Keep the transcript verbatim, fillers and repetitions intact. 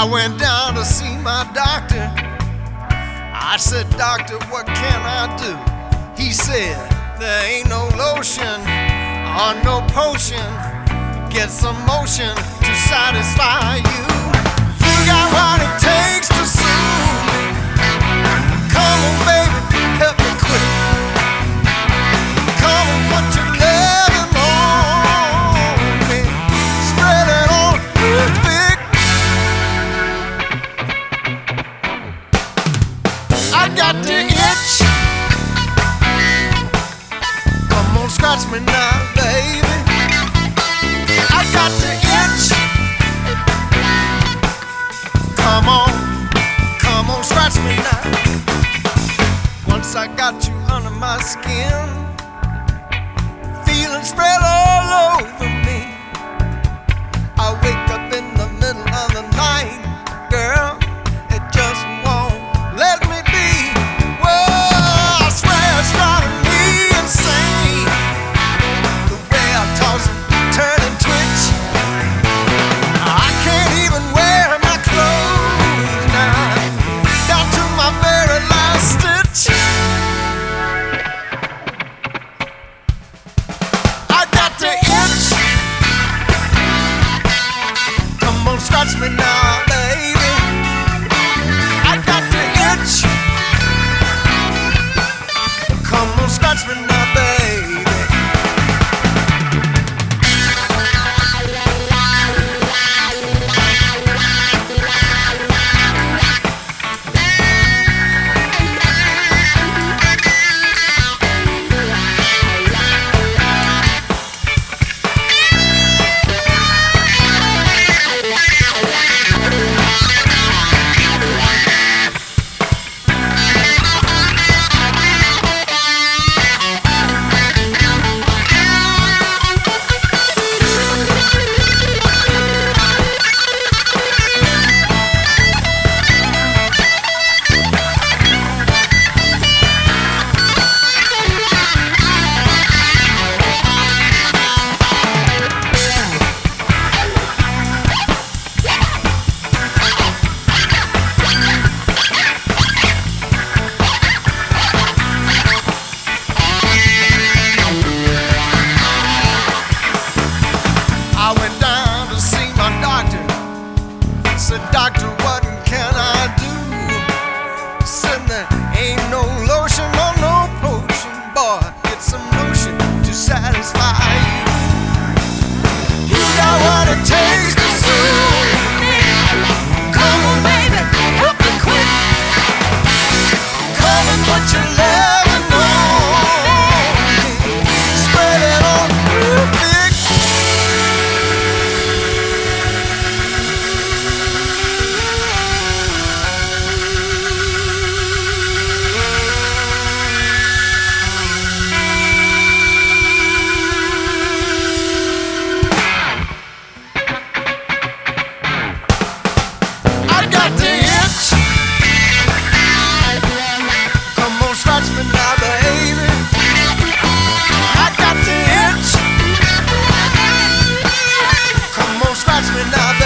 I went down to see my doctor. I said, doctor, what can I do? He said, there ain't no lotion or no potion. Get some motion to satisfy you. You got what it takes to soothe me. Come on, baby, help me quick. Come on, put your loving on me. Spread it on real thick. I got the itch. Come on, scratch me now, baby. I got the itch. Come on, come on, scratch me now. Once I got you under my skin, feeling spread all over me. I wake up in the middle of the night, girl, it just won't let me be. Whoa, I swear it's driving me insane, the way I toss and turn and twitch. I can't even wear my clothes now, down to my very last stitch. I got the itch. Come on, scratch me now, baby. I got the itch. Come on, scratch me now, baby. I went down to see my doctor. Said, doctor, what can I do? Said, there ain't no lotion or no potion. Boy, get some lotion to satisfy you. You got what it takes to soothe me. Come on, baby, help me quick. Come and put your loving on me. Spread it on real thick. I got the itch. Come on, scratch me now, baby. I got the itch. Come on, scratch me now, baby.